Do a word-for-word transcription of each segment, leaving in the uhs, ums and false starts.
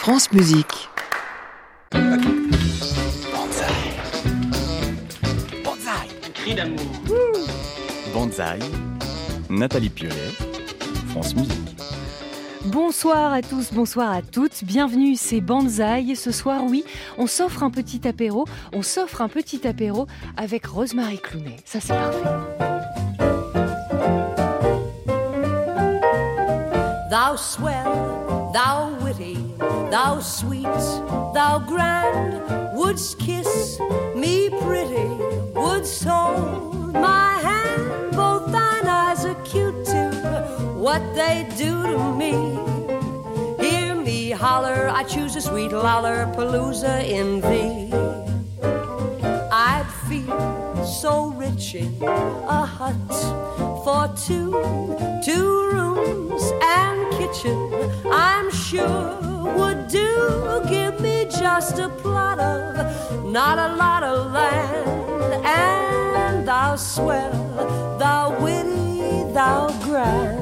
France Musique. Banzai. Banzai. Un cri d'amour. Banzai. Nathalie Piolet, France Musique. Bonsoir à tous, bonsoir à toutes, bienvenue, c'est Banzai. Ce soir, oui, on s'offre un petit apéro, on s'offre un petit apéro avec Rosemary Clooney. Ça, c'est parfait. Thou swell, thou witty, thou sweet, thou grand, wouldst kiss me pretty, wouldst hold my hand, both thine eyes are cute too, what they do to me. Hear me holler, I choose a sweet Lollapalooza in thee. I'd feel so rich in a hut for two, two rooms and kitchen, I'm sure would do. Give me just a plot of, not a lot of land, and thou swell, thou witty, thou grand.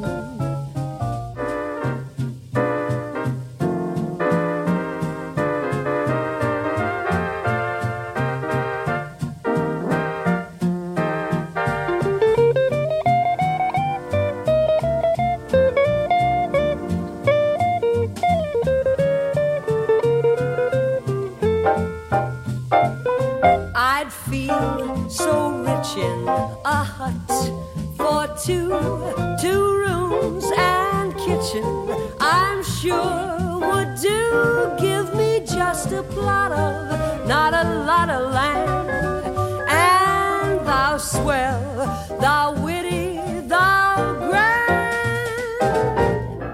In a hut for two, two rooms and kitchen, I'm sure would do. Give me just a plot of, not a lot of land, and thou swell, thou witty, thou grand.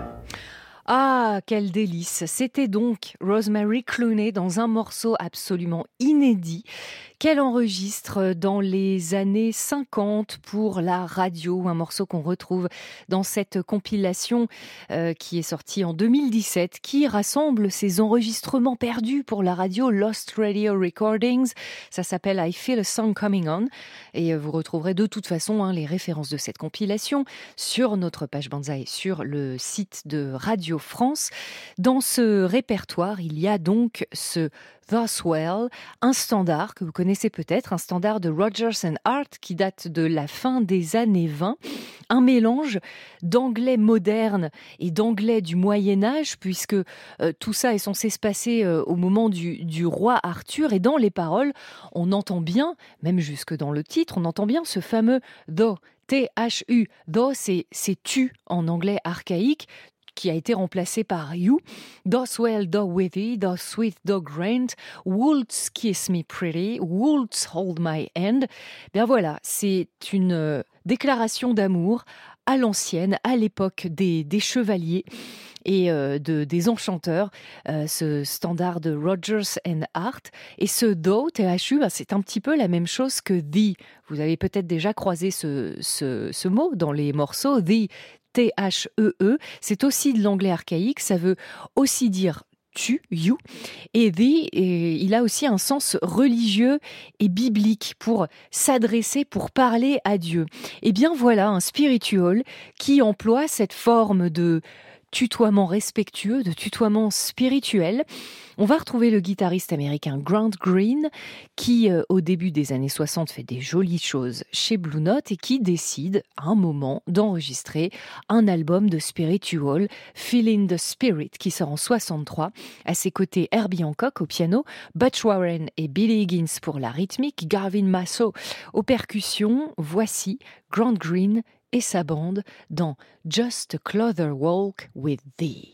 Ah, quel délice! C'était donc Rosemary Clooney dans un morceau absolument inédit qu'elle enregistre dans les années cinquante pour la radio, un morceau qu'on retrouve dans cette compilation euh, qui est sortie en deux mille dix-sept, qui rassemble ses enregistrements perdus pour la radio, Lost Radio Recordings. Ça s'appelle I Feel a Song Coming On, et vous retrouverez de toute façon hein, les références de cette compilation sur notre page Banzai, sur le site de Radio France. Dans ce répertoire, il y a donc ce Thou Swell, un standard que vous connaissez peut-être, un standard de Rodgers and Hart qui date de la fin des années vingt, un mélange d'anglais moderne et d'anglais du Moyen-Âge, puisque euh, tout ça est censé se passer euh, au moment du, du roi Arthur, et dans les paroles, on entend bien, même jusque dans le titre, on entend bien ce fameux thou, T H U, thou c'est, c'est tu en anglais archaïque, qui a été remplacé par you. Thou swell, thou witty, thou sweet, thou grand, wouldst kiss me pretty, wouldst hold my hand. Bien voilà, c'est une euh, déclaration d'amour à l'ancienne, à l'époque des, des chevaliers et euh, de, des enchanteurs, euh, ce standard de Rodgers and Hart. Et ce thou, T H U, ben, c'est un petit peu la même chose que thee. Vous avez peut-être déjà croisé ce, ce, ce mot dans les morceaux, thee, T H E E, c'est aussi de l'anglais archaïque, ça veut aussi dire tu, you, et thee, et il a aussi un sens religieux et biblique pour s'adresser, pour parler à Dieu. Et bien voilà un spiritual qui emploie cette forme de tutoiement respectueux, de tutoiement spirituel. On va retrouver le guitariste américain Grant Green qui, euh, au début des années soixante, fait des jolies choses chez Blue Note et qui décide, à un moment, d'enregistrer un album de spiritual, Feeling the Spirit, qui sort en soixante-trois. À ses côtés, Herbie Hancock au piano, Butch Warren et Billy Higgins pour la rythmique, Garvin Masso aux percussions. Voici Grant Green et sa bande dans Just a Closer Walk with Thee.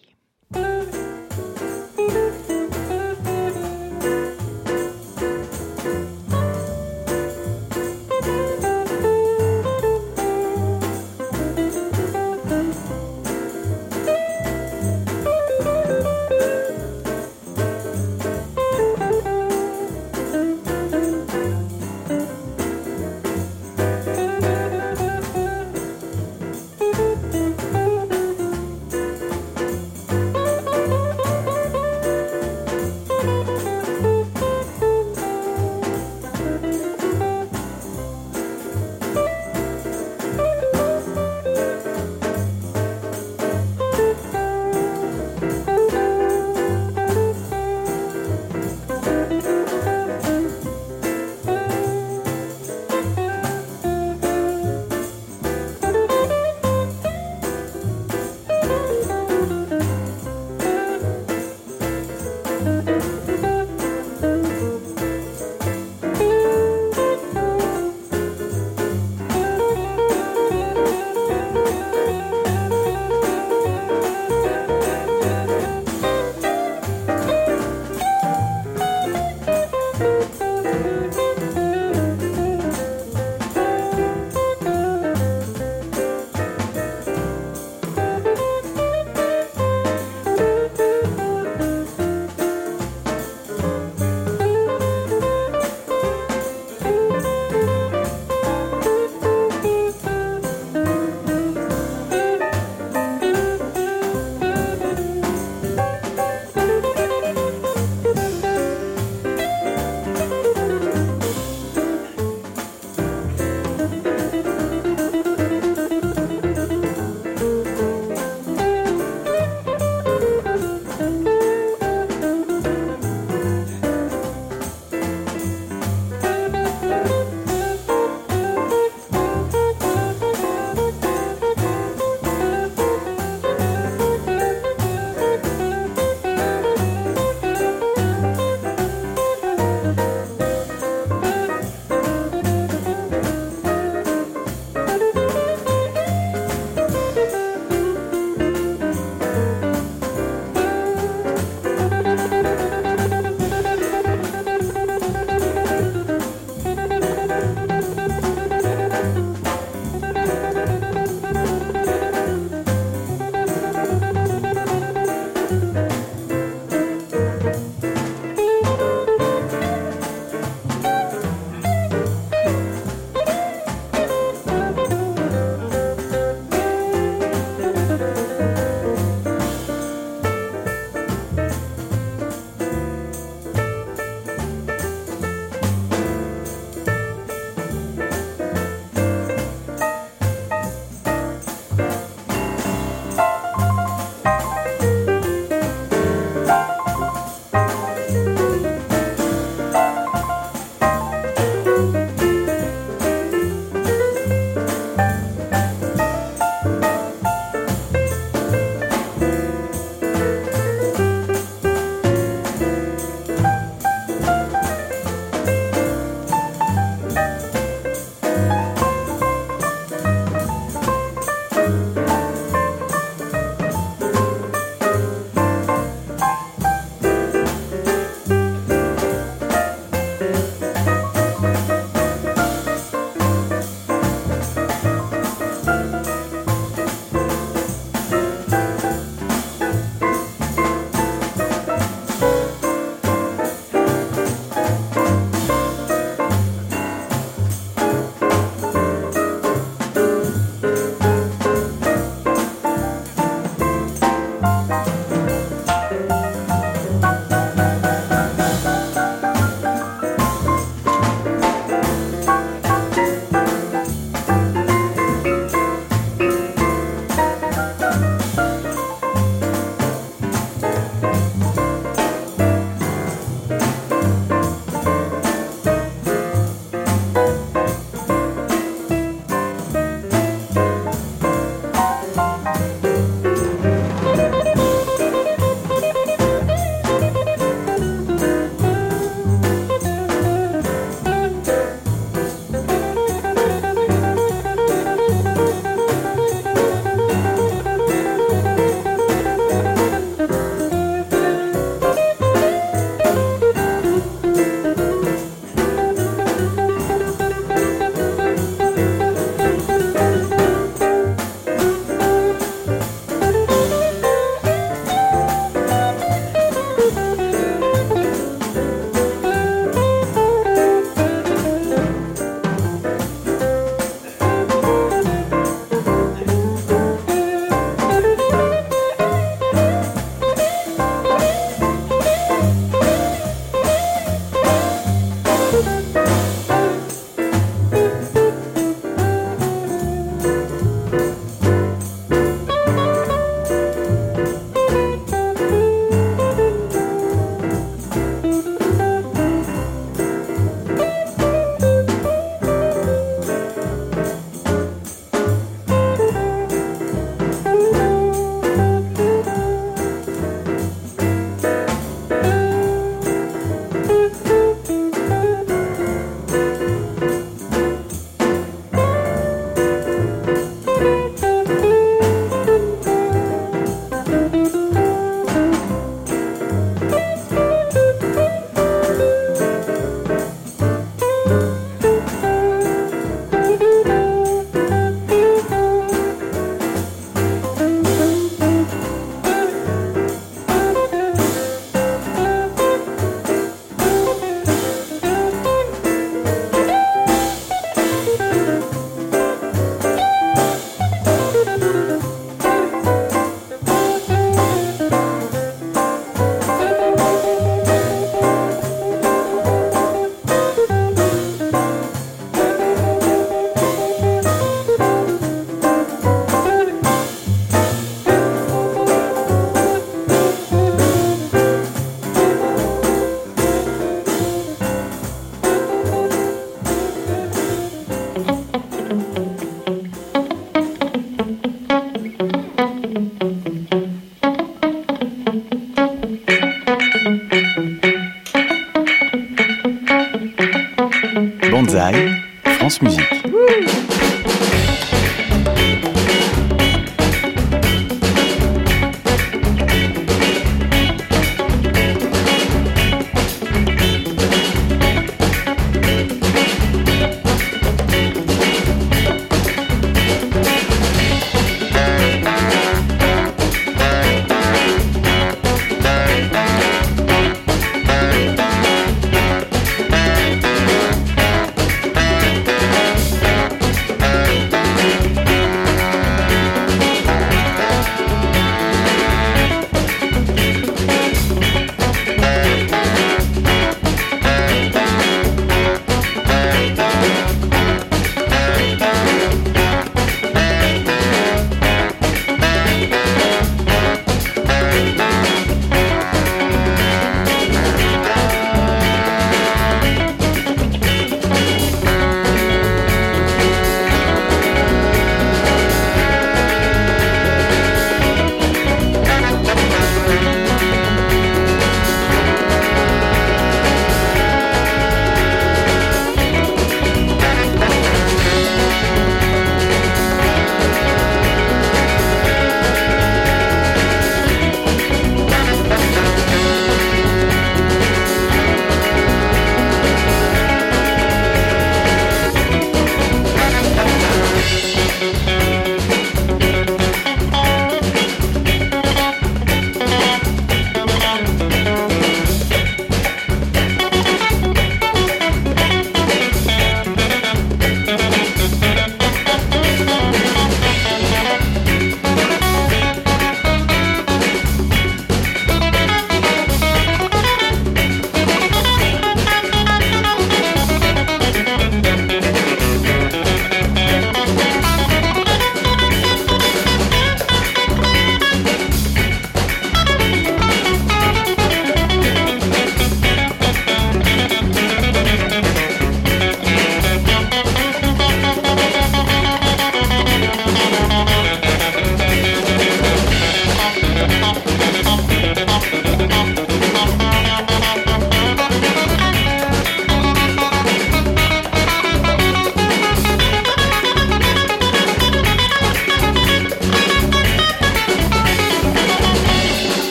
France Musique.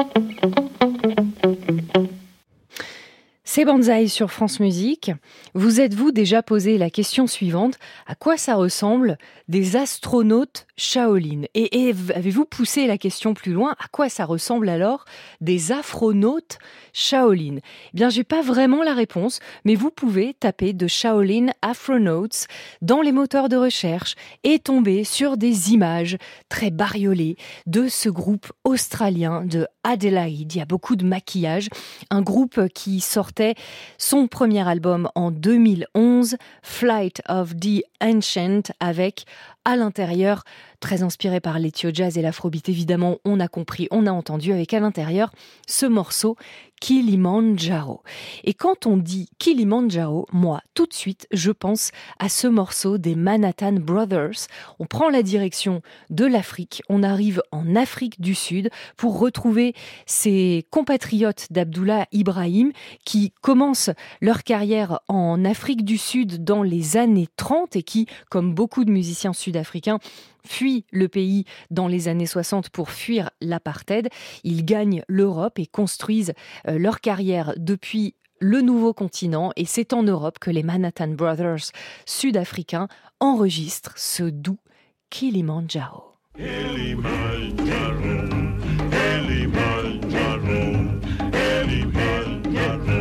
C'est Banzai sur France Musique. Vous êtes-vous déjà posé la question suivante? À quoi ça ressemble des astronautes Shaolin? Et, et avez-vous poussé la question plus loin? À quoi ça ressemble alors des afronautes Shaolin? Eh bien, j'ai pas vraiment la réponse, mais vous pouvez taper de Shaolin Afronauts dans les moteurs de recherche et tomber sur des images très bariolées de ce groupe australien de Adelaide. Il y a beaucoup de maquillage. Un groupe qui sortait son premier album en deux mille onze, Flight of the Ancient, avec à l'intérieur, très inspiré par l'ethio jazz et l'afrobeat, évidemment, on a compris, on a entendu, avec à l'intérieur ce morceau Kilimanjaro. Et quand on dit Kilimanjaro, moi, tout de suite, je pense à ce morceau des Manhattan Brothers. On prend la direction de l'Afrique, on arrive en Afrique du Sud pour retrouver ses compatriotes d'Abdullah Ibrahim qui commencent leur carrière en Afrique du Sud dans les années trente et qui, comme beaucoup de musiciens sud-africains, fuient le pays dans les années soixante pour fuir l'apartheid. Ils gagnent l'Europe et construisent euh, leur carrière depuis le nouveau continent. Et c'est en Europe que les Manhattan Brothers sud-africains enregistrent ce doux Kilimanjaro. Kilimanjaro, Kilimanjaro, Kilimanjaro.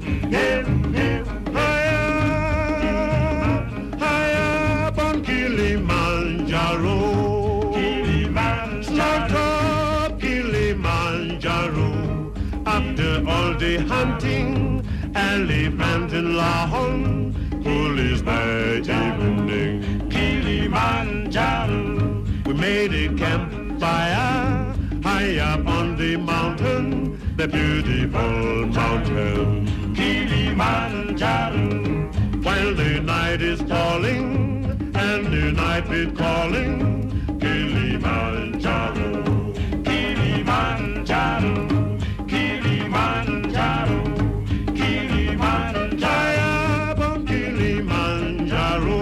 After all the hunting, elephant in Lahore, police night evening, Kilimanjaro. We made a campfire high up on the mountain, the beautiful mountain, Kilimanjaro. While the night is falling and the night is calling, Kilimanjaro, Kilimanjaro. Kilimanjaro, Kilimanjaro, high up on Kilimanjaro,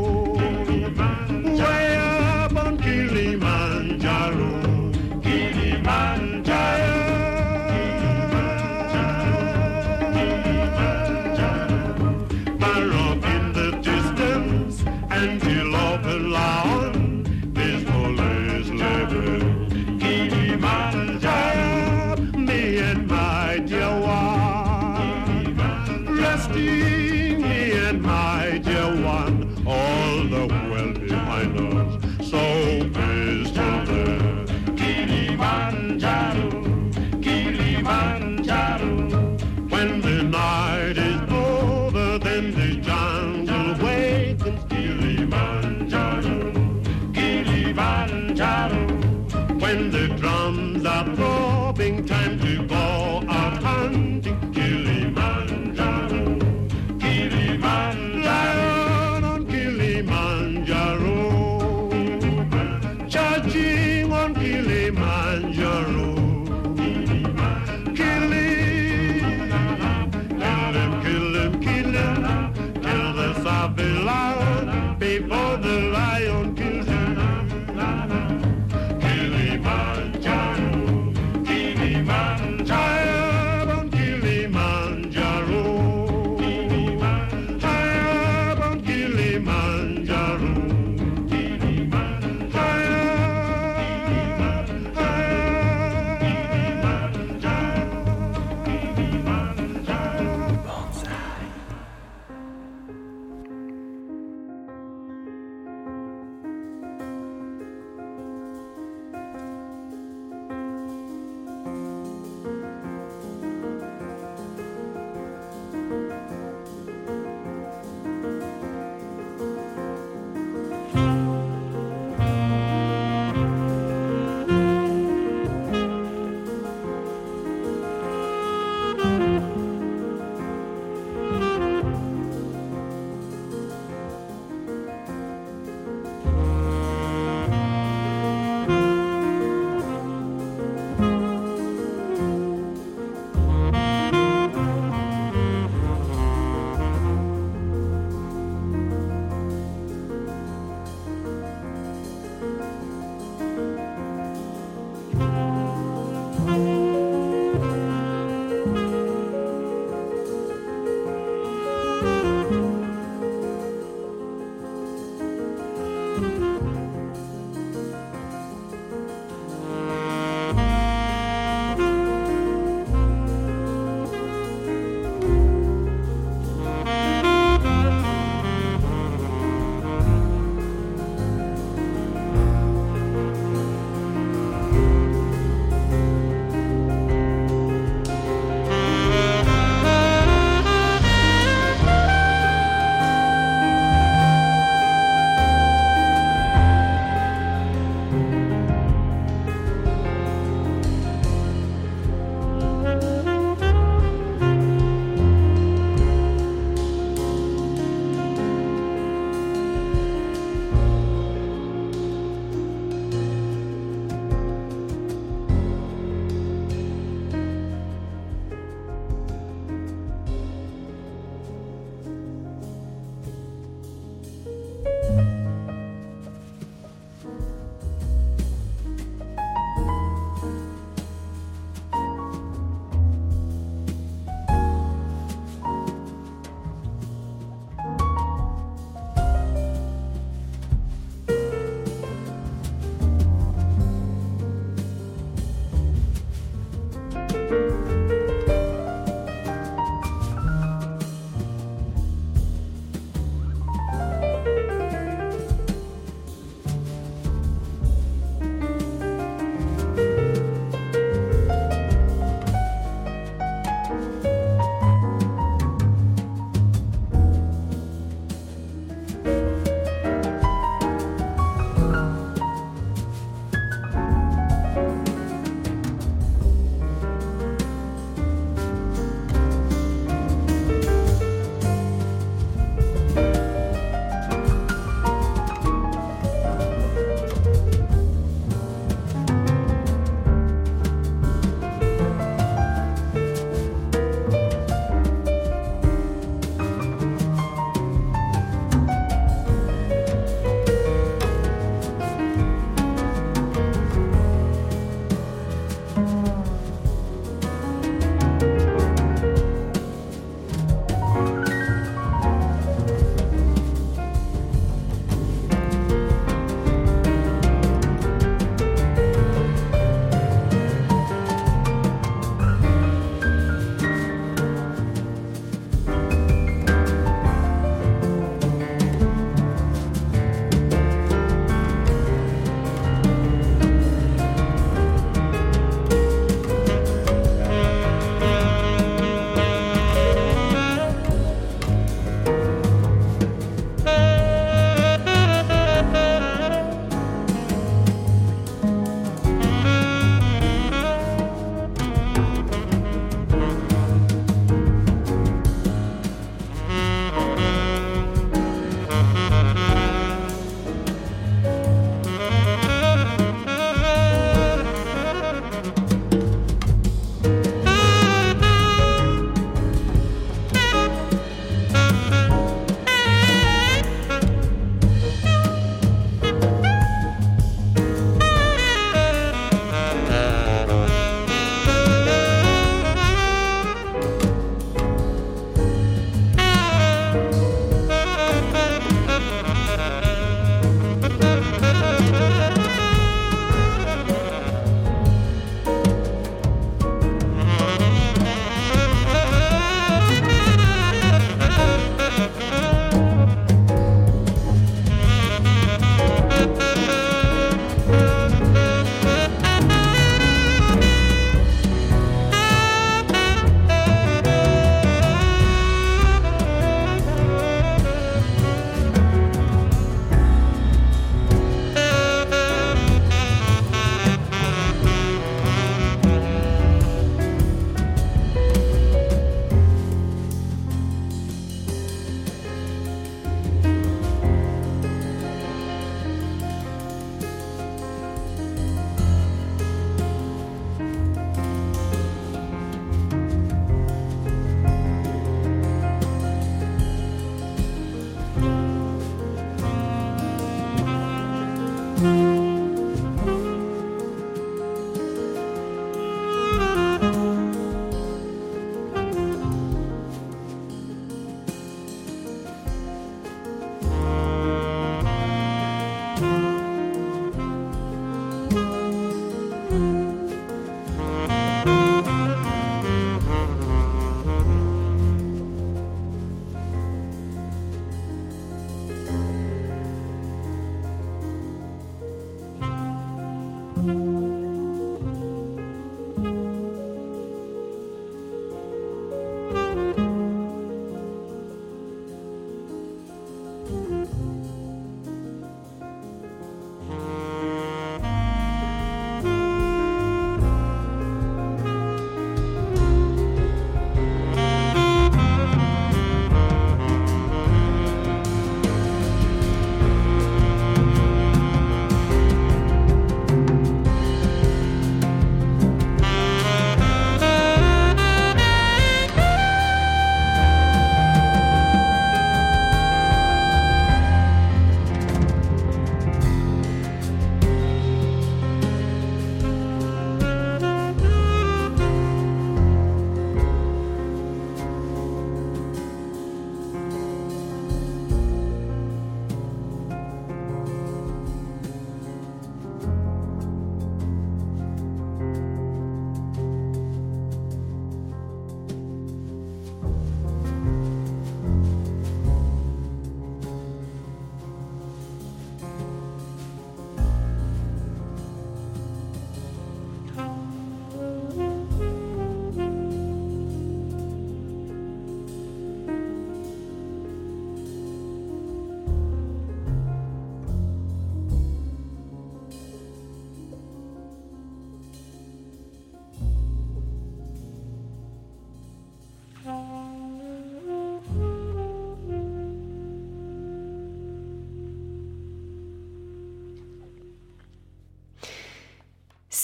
way up on Kilimanjaro, Kilimanjaro, far off in the distance, antelope and lion, peaceful is living, Kilimanjaro. Me and my dear one, resting me and my dear one, all the world behind us, so peaceful there. Kilimanjaro, Kilimanjaro. When the night is over, then the jungle wakens. Kilimanjaro, Kilimanjaro. When the drums are throbbing, time to go out hunting. Kilimanjaro, Kilimanjaro, on Kilimanjaro, charging on Kilimanjaro. Kill him, kill him, kill him, kill the savage lion before the lion kills him. Kilimanjaro, Kilimanjaro.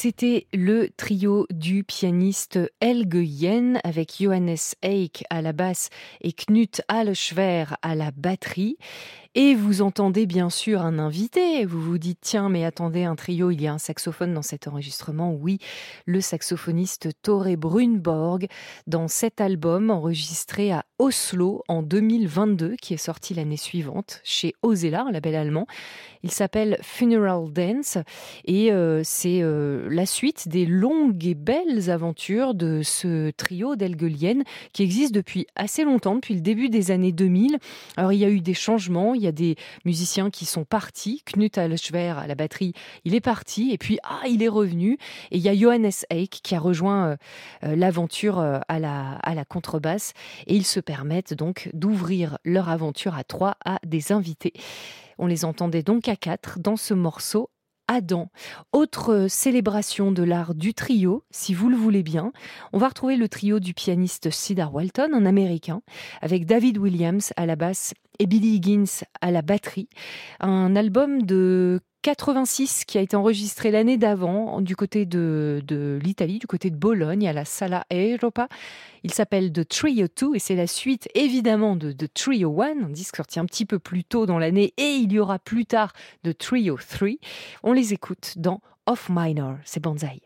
C'était le trio du pianiste Helge Yen avec Johannes Eik à la basse et Knut Alleschwer à la batterie. Et vous entendez bien sûr un invité. Vous vous dites, tiens, mais attendez, un trio, il y a un saxophone dans cet enregistrement. Oui, le saxophoniste Tore Brunborg dans cet album enregistré à Oslo en deux mille vingt-deux, qui est sorti l'année suivante chez Ozella, un label allemand. Il s'appelle Funeral Dance et euh, c'est euh, la suite des longues et belles aventures de ce trio d'Helge Yen qui existe depuis assez longtemps, depuis le début des années deux mille. Alors il y a eu des changements, il y a des musiciens qui sont partis. Knut Alleschwer à la batterie, il est parti et puis ah, il est revenu. Et il y a Johannes Eik qui a rejoint euh, l'aventure euh, à la, à la contrebasse et ils se permettent donc d'ouvrir leur aventure à trois à des invités. On les entendait donc à quatre dans ce morceau Adam. Autre célébration de l'art du trio, si vous le voulez bien. On va retrouver le trio du pianiste Cedar Walton, un Américain, avec David Williams à la basse et Billy Higgins à la batterie. Un album de quatre-vingt-six qui a été enregistré l'année d'avant du côté de, de l'Italie, du côté de Bologne, à la Sala Europa. Il s'appelle The Trio deux et c'est la suite évidemment de The Trio un, un disque sorti un petit peu plus tôt dans l'année, et il y aura plus tard The Trio trois. On les écoute dans Off Minor, c'est Banzai.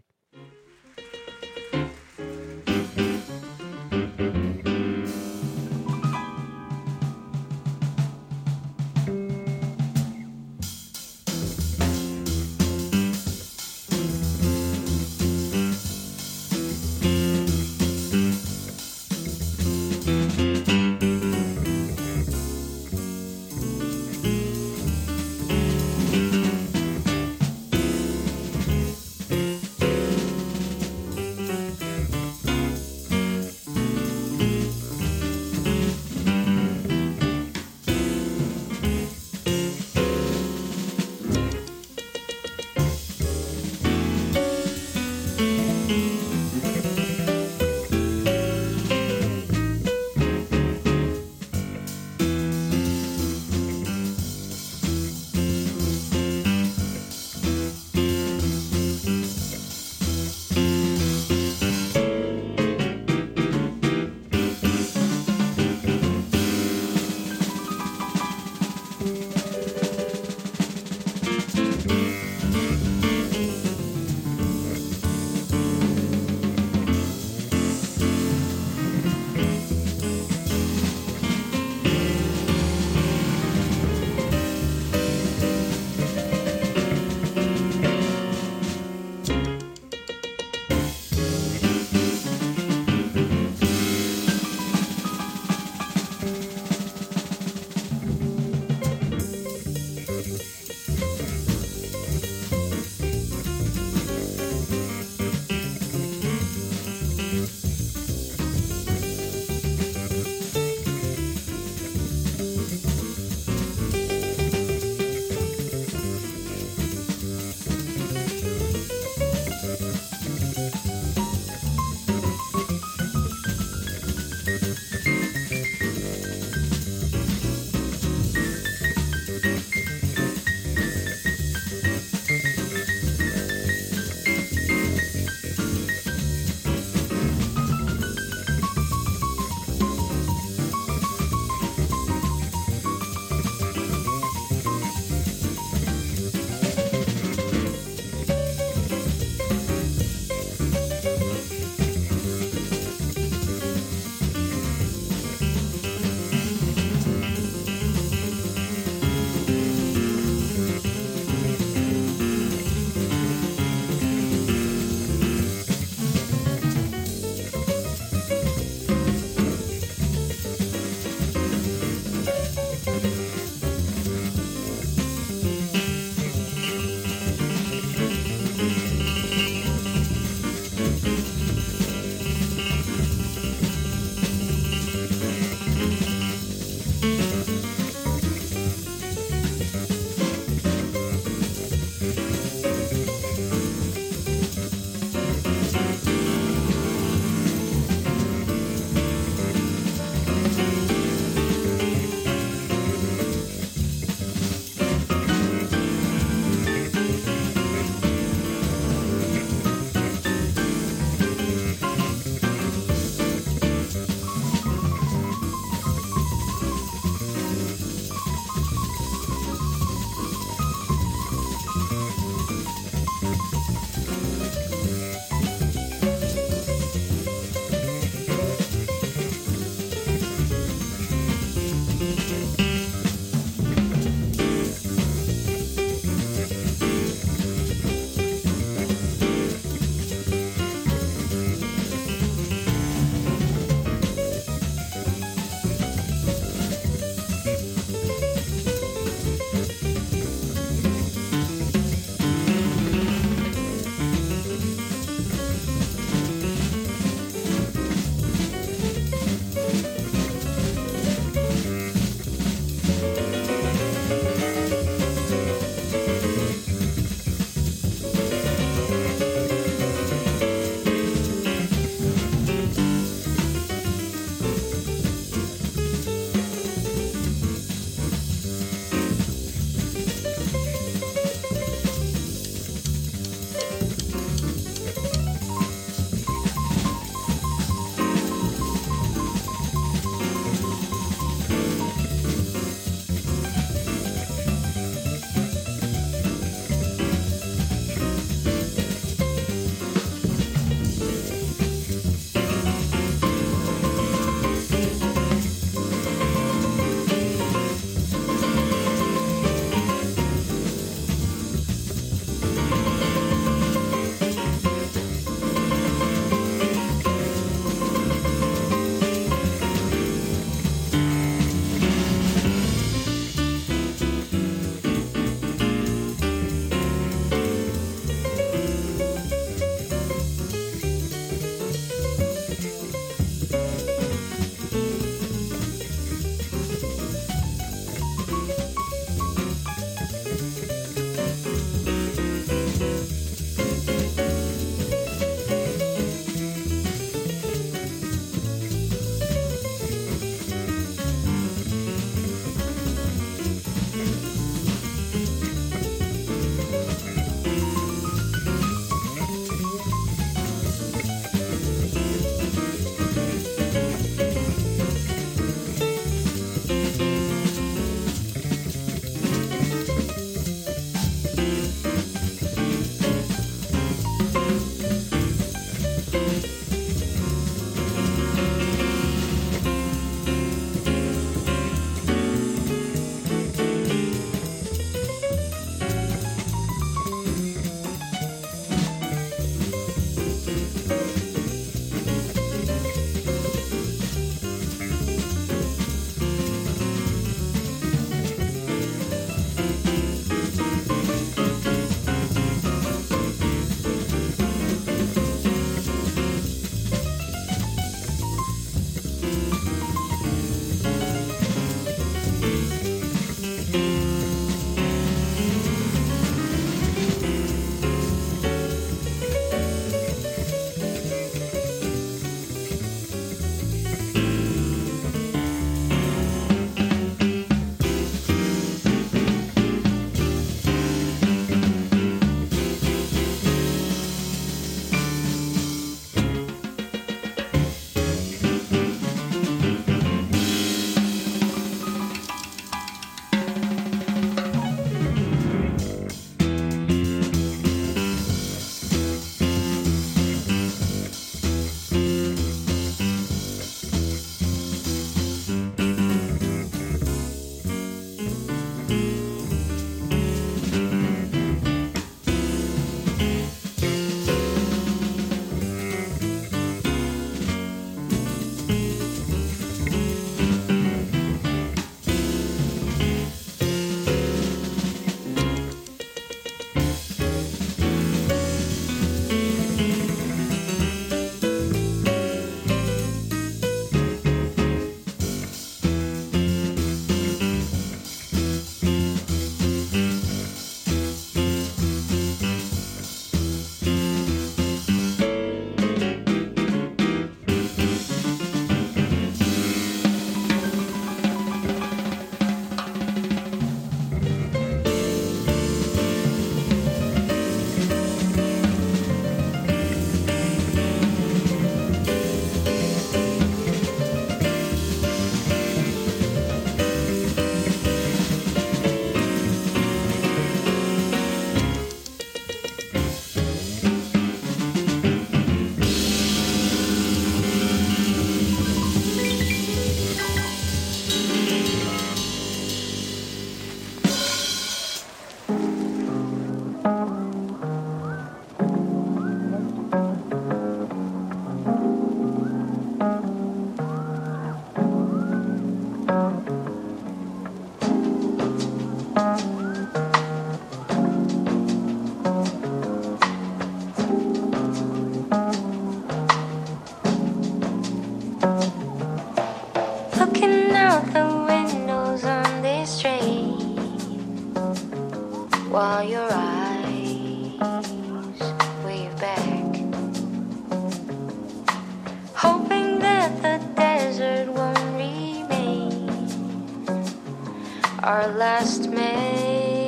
our last memory.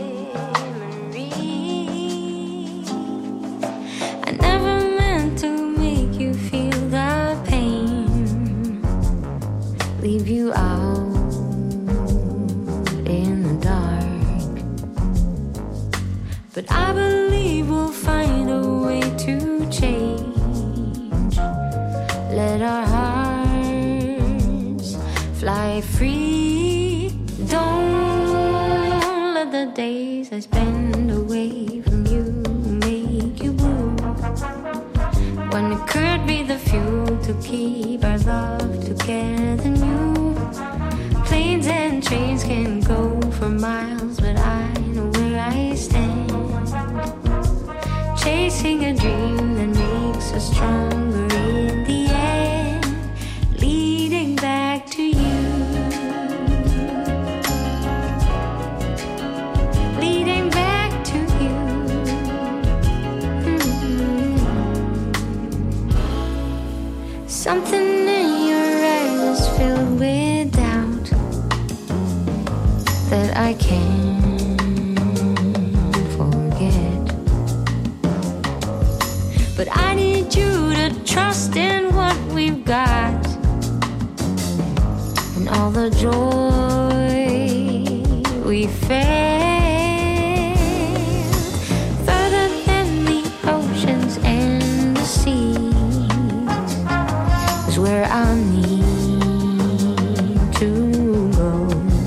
I never meant to make you feel the pain, leave you out in the dark. But I believe we'll find a way to change. Let our hearts fly free. Don't let the days I spend away from you make you blue, when it could be the fuel to keep our love together new. Planes and trains can go for miles, but I know where I stand, chasing a dream that makes us stronger in the end, leading back to you, leading back to you. Mm-hmm. Something in your eyes is filled with doubt that I can't forget, but I need you to trust in what we've got, and all the joy we felt, further than the oceans and the seas, is where I need to go.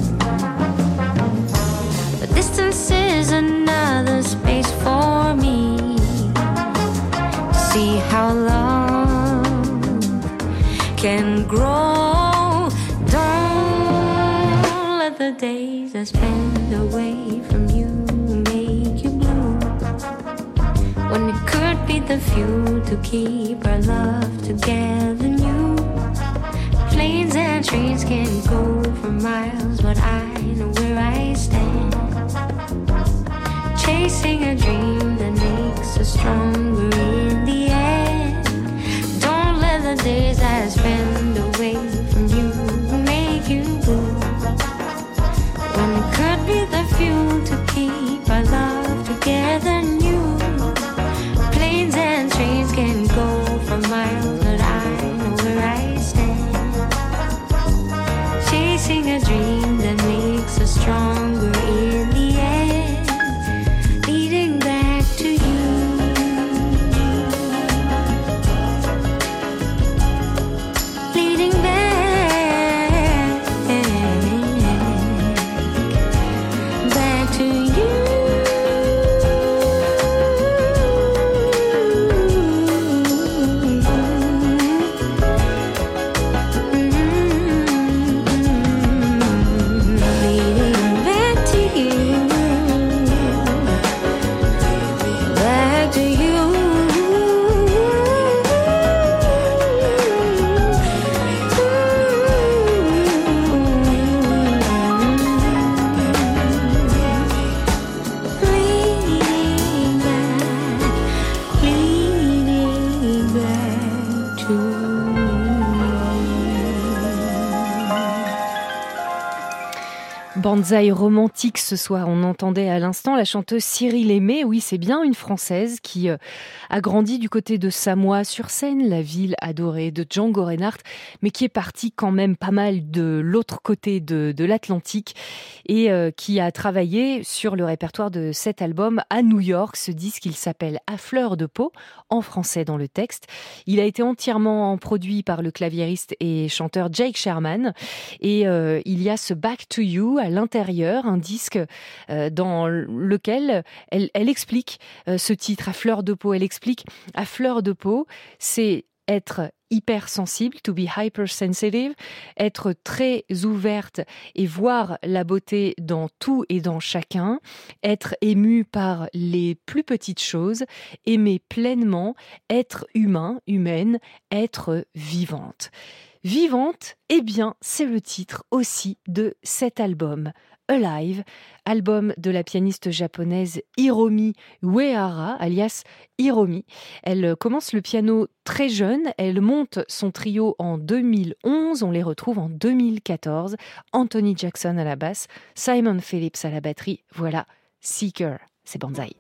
But distance is another space for me, see how love can grow. Don't let the days I spend away from you make you blue, when it could be the fuel to keep our love together new. Planes and trains can go for miles, but I know where I stand, chasing a dream that makes us stronger in the end. Don't let the days I spend away from you make you blue, when it could be the fuel to keep our love together new. Planes and trains can go for miles, but I know where I stand, chasing a dream that makes us stronger in the end, leading back to you. Leading back, back to you. Leading back to you. Back to you. Leading back, leading back to you. Banzai romantique ce soir. On entendait à l'instant la chanteuse Cyril Aimé. Oui, c'est bien une Française qui euh, a grandi du côté de Samois-sur-Seine, la ville adorée de Django Reinhardt, mais qui est partie quand même pas mal de l'autre côté de, de l'Atlantique et euh, qui a travaillé sur le répertoire de cet album à New York. Ce disque, il s'appelle À fleur de peau, en français dans le texte. Il a été entièrement produit par le claviériste et chanteur Jake Sherman. Et euh, il y a ce Back to You à l'intérieur, un disque euh, dans lequel elle, elle explique euh, ce titre à fleur de peau. Elle explique à fleur de peau, c'est être hypersensible, to be hypersensitive, être très ouverte et voir la beauté dans tout et dans chacun, être ému par les plus petites choses, aimer pleinement, être humain, humaine, être vivante. Vivante, eh bien, c'est le titre aussi de cet album, Alive, album de la pianiste japonaise Hiromi Uehara, alias Hiromi. Elle commence le piano très jeune, elle monte son trio en deux mille onze, on les retrouve en deux mille quatorze. Anthony Jackson à la basse, Simon Phillips à la batterie. Voilà, Seeker, c'est Banzai.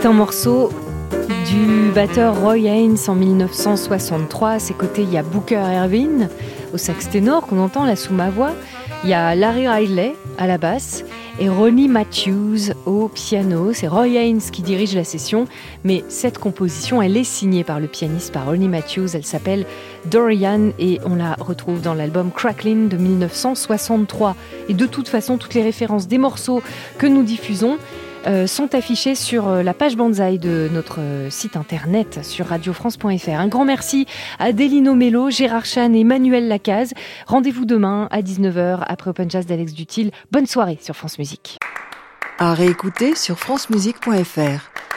C'est un morceau du batteur Roy Haynes en dix-neuf cent soixante-trois. À ses côtés, il y a Booker Ervin au sax ténor qu'on entend là sous ma voix. Il y a Larry Riley à la basse et Ronnie Matthews au piano. C'est Roy Haynes qui dirige la session, mais cette composition, elle est signée par le pianiste, par Ronnie Matthews. Elle s'appelle Dorian et on la retrouve dans l'album Cracklin de dix-neuf cent soixante-trois. Et de toute façon, toutes les références des morceaux que nous diffusons Euh, sont affichés sur euh, la page Banzai de notre euh, site internet sur radio france point f r. Un grand merci à Delino Mello, Gérard Chan et Manuel Lacaze. Rendez-vous demain à dix-neuf heures après Open Jazz d'Alex Dutil. Bonne soirée sur France Musique. À réécouter sur francemusique point f r.